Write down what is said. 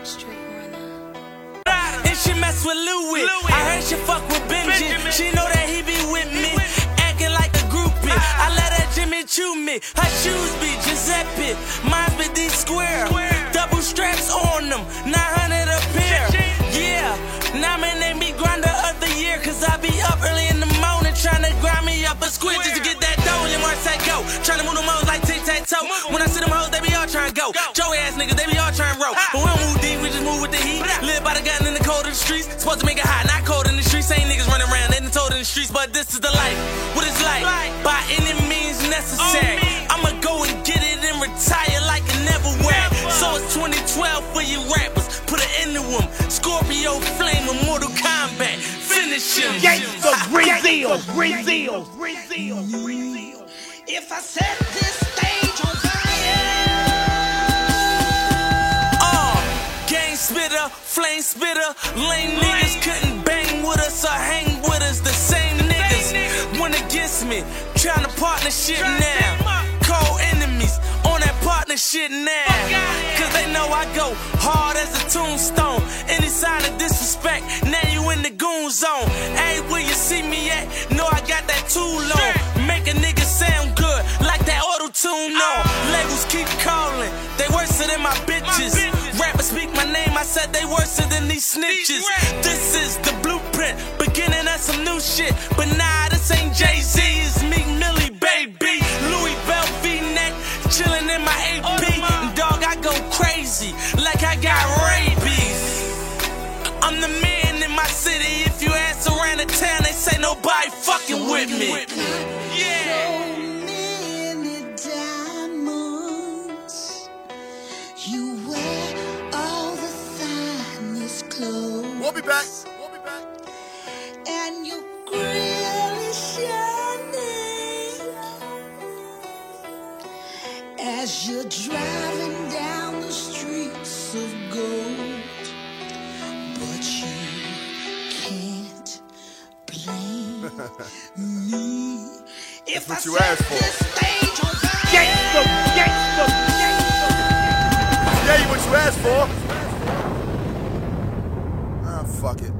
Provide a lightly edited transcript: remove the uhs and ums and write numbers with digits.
And she mess with Louis. I heard she fuck with Benji. She know that he be with me, acting like a groupie. I let her Jimmy Choo me. Her shoes be Giuseppe, mine be D Square. Double straps on them, 900 a pair. Yeah, now my name be Grinder of the Year, cause I be up early in the morning trying to grind me up a squid just to get that dough. And Mark say go, trying to move them hoes like tic-tac-toe. When I see them hoes, they be all trying to go. Joey ass niggas, they be all trying to roll. But we don't move deep, we just move with the heat. Live by the gun in the cold of the streets. Supposed to make it hot, not cold in the streets. Ain't niggas running around, they done told in the streets. But this is the life, what it's like, by any means necessary. I'ma go and get it and retire like it never went. So it's 2012 for you rappers, put it into them. Scorpio flame with Mortal Kombat, finish him. Gangsta Brazil. If I set this stage on fire, gang spitter, flame spitter. Lame niggas couldn't bang with us or hang with us. The same niggas went against me, trying to partnership now. Cold enemies on that partnership now. Cause they know I go hard as a tombstone. Any sign of disrespect, now you in the goon zone. Hey, where you see me at? Know I got that tool on. Make a nigga sound good, like that auto-tune on. Labels keep calling, they worse than my bitches. Rappers speak my name, I said they worse than these snitches. This is the blueprint, beginning of some new shit. But nah, this ain't Jay-Z, it's Meek Millie, baby. Louis Bell V-neck, chillin' in my AP. Dog, I go crazy, like I got rabies. I'm the man in my city. If you ask around the town, they say nobody fucking with me. Yeah. so many diamonds. You wear all the finest clothes. We'll be back. And your grill is shining as you're driving down the streets of gold. But you can't blame me if That's I what you asked set for. this stage on fire. Gangsta. Yeah, you what you asked for. Ah, fuck it.